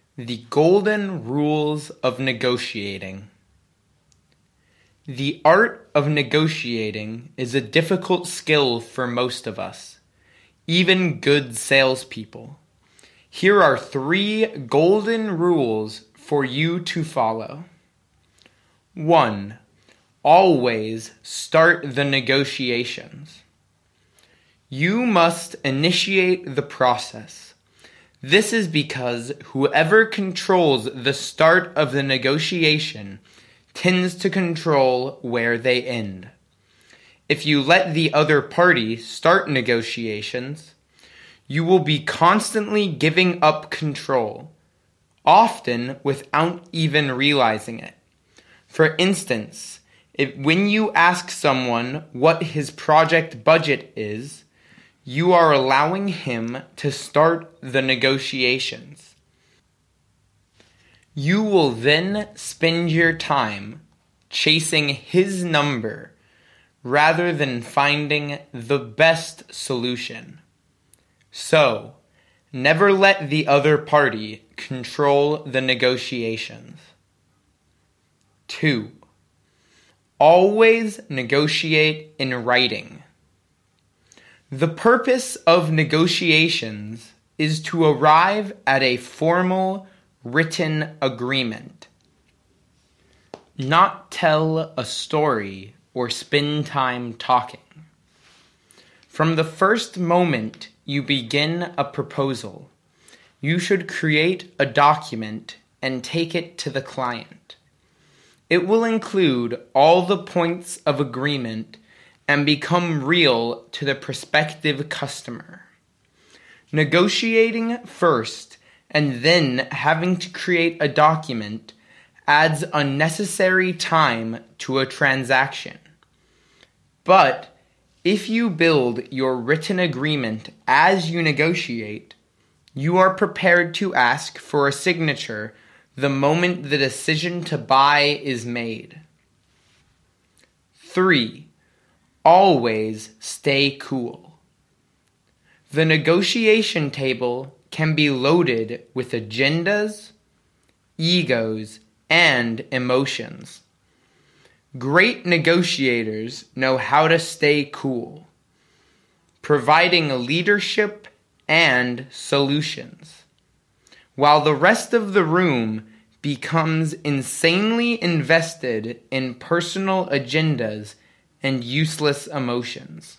The Golden Rules of Negotiating. The art of negotiating is a difficult skill for most of us, even good salespeople. Here are 3 golden rules for you to follow. 1. Always start the negotiations. You must initiate the process. This is because whoever controls the start of the negotiation tends to control where they end. If you let the other party start negotiations, you will be constantly giving up control, often without even realizing it. For instance, when you ask someone what his project budget is, you are allowing him to start the negotiations. You will then spend your time chasing his number rather than finding the best solution. So, never let the other party control the negotiations. 2. Always negotiate in writing. The purpose of negotiations is to arrive at a formal written agreement. Not tell a story or spend time talking. From the first moment you begin a proposal, you should create a document and take it to the client. It will include all the points of agreement and become real to the prospective customer. Negotiating first and then having to create a document adds unnecessary time to a transaction. But if you build your written agreement as you negotiate, you are prepared to ask for a signature the moment the decision to buy is made. 3. Always stay cool. The negotiation table can be loaded with agendas, egos, and emotions. Great negotiators know how to stay cool, providing leadership and solutions, while the rest of the room becomes insanely invested in personal agendas and useless emotions.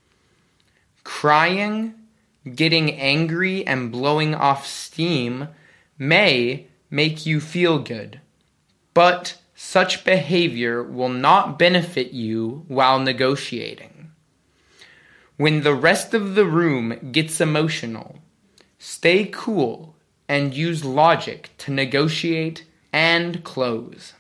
Crying, getting angry, and blowing off steam may make you feel good, but such behavior will not benefit you while negotiating. When the rest of the room gets emotional, stay cool and use logic to negotiate and close.